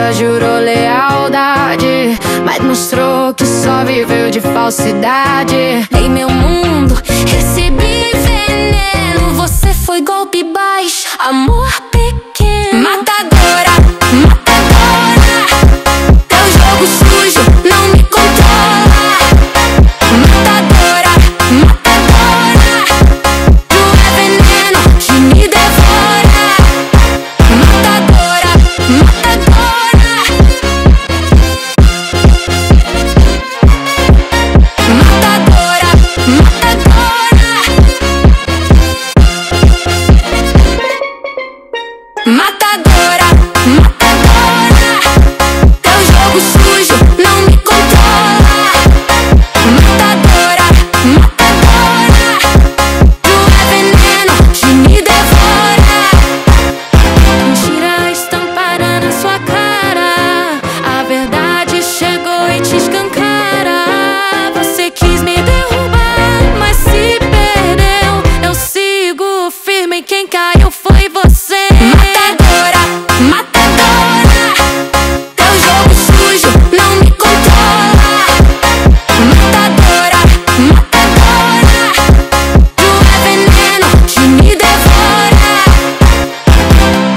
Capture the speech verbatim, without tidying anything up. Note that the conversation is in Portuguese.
nunca jurou lealdade, mas mostrou que só viveu de falsidade. Em meu mundo recebi veneno, você foi golpe baixo, amor